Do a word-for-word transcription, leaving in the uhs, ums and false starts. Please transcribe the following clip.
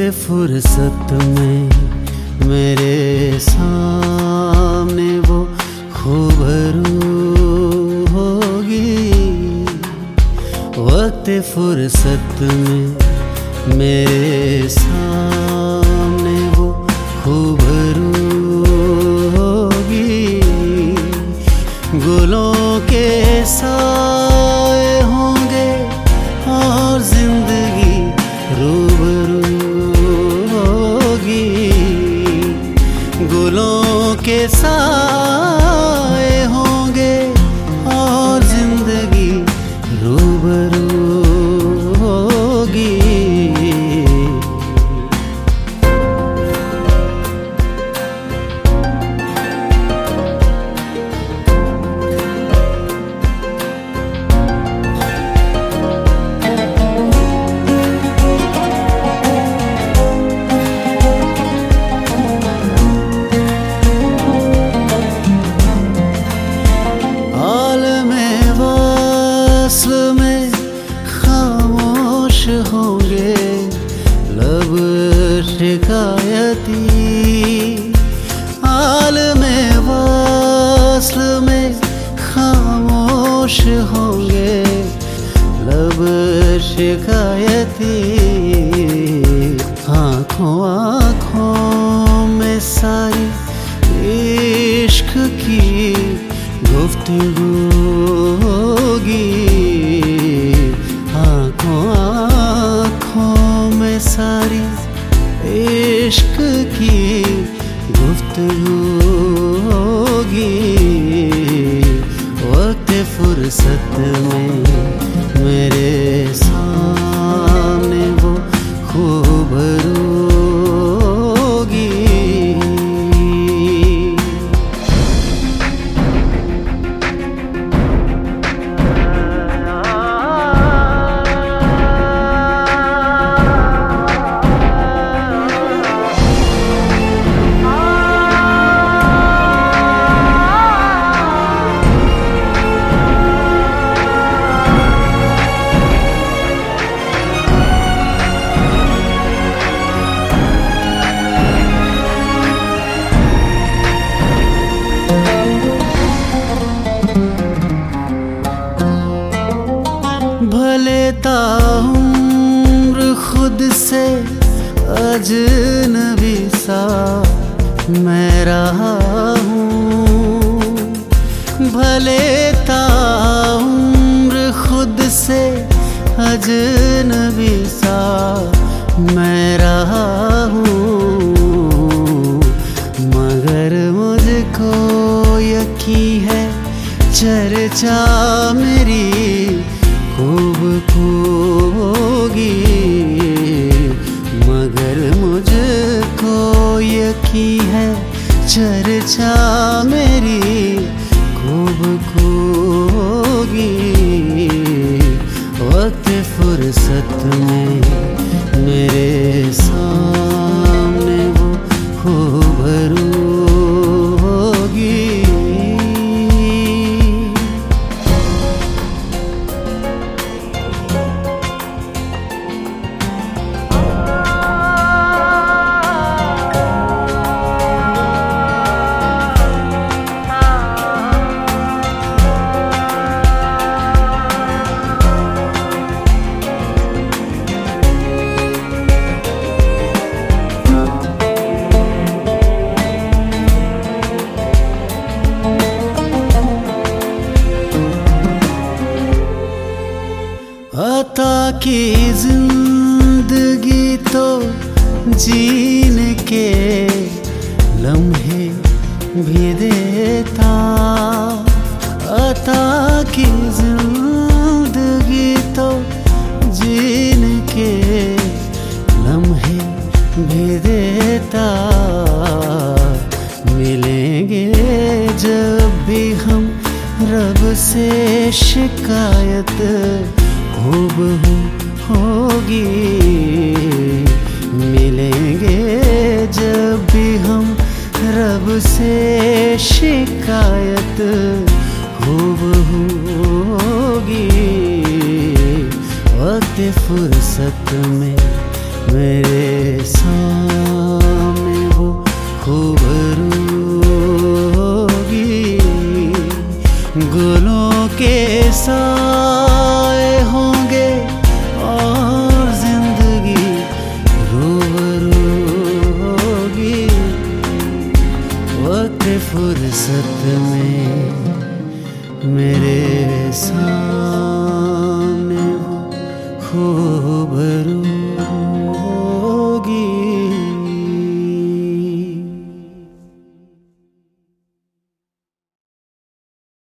फुर्सत में मेरे सामने वो खूबरू होगी। वक्त फुर्सत में मेरे सामने वो खूबरू होगी। गुलों के साए होंगे और जिंदगी रूबरू होगी। गुलों के साए होंगे और जिंदगी रूबरू होगी। होंगे लब शिकायती, आलमे वस्ल में खामोश होंगे लब शिकायती। आँखों आँखों में सारी इश्क की गुफ्तगू होगी। आँखों आँखों में सारी इश्क की गुफ्तगू होगी। वक्त फुर्सत में मेरे सामने वो खूबरू होगी। भले ताउम्र खुद से अजनबी सा मैं रहा हूँ। भले ताउम्र खुद से अजनबी सा मैं रहा हूँ, मगर मुझको यकीन है चर्चा मेरी खूब खूब होगी। मगर मुझको यकीन है चर्चा मेरी खूब खूब होगी। वक्त फुर्सत में मेरे सामने वो खूबरू होगी। अता की जिंदगी तो जीने के लम्हे भी देता। अता की जिंदगी तो जीने के लम्हे भी देता। मिलेंगे जब भी हम रब से शिकायत हूबहू होगी। मिलेंगे जब भी हम रब से शिकायत हूबहू होगी। वक्त फुर्सत में मेरे गुलों के साए होंगे और जिंदगी रूबरू होगी वक्त फुर्सत में।